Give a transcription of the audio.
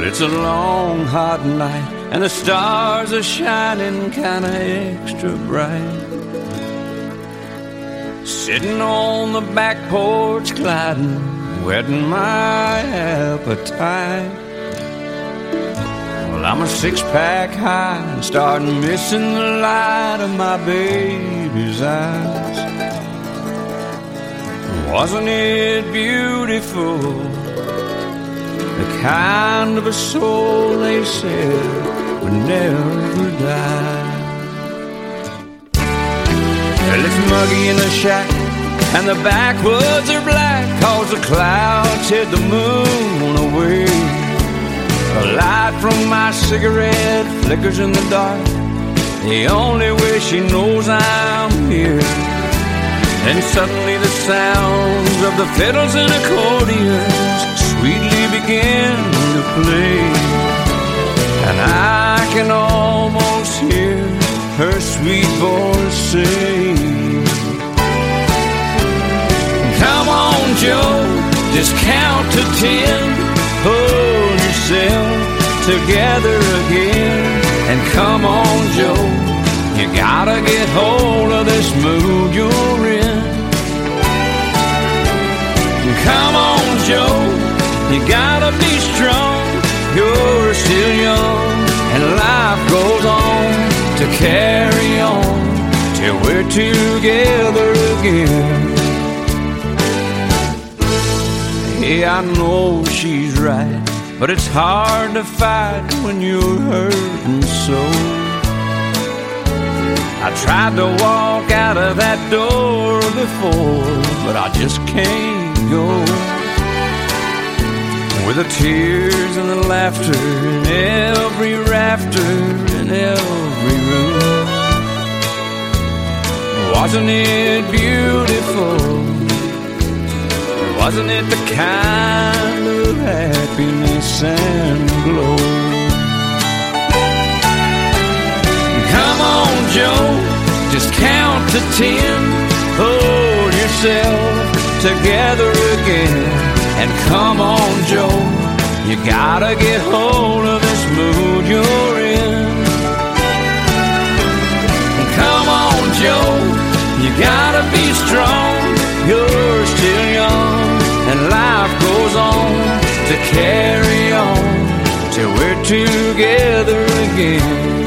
It's a long, hot night, and the stars are shining kinda extra bright. Sitting on the back porch, gliding, whetting my appetite. Well, I'm a six-pack high and starting missing the light of my baby's eyes. Wasn't it beautiful? The kind of a soul they said would never die. Well, it's muggy in the shack, and the backwoods are black, 'cause the clouds hid the moon away. A light from my cigarette flickers in the dark, the only way she knows I'm here. Then suddenly the sounds of the fiddles and accordions sweetly begin to play, and I can almost hear her sweet voice say, "Come on, Joe, just count to 10. Hold yourself together again. And come on, Joe, you gotta get hold of this mood you're in. Come on, Joe, you gotta be strong. You're still young, and life goes on to carry on till we're together again." Hey, I know she's right, but it's hard to fight when you're hurting so. I tried to walk out of that door before, but I just can't go. With the tears and the laughter in every rafter in every room. Wasn't it beautiful? Wasn't it the kind of happiness and glow? Come on, Joe, just count to 10. Hold yourself together again. And come on, Joe, you gotta get hold of this mood you're in. And come on, Joe, you gotta be strong. You're still young, and life goes on to carry on till we're together again.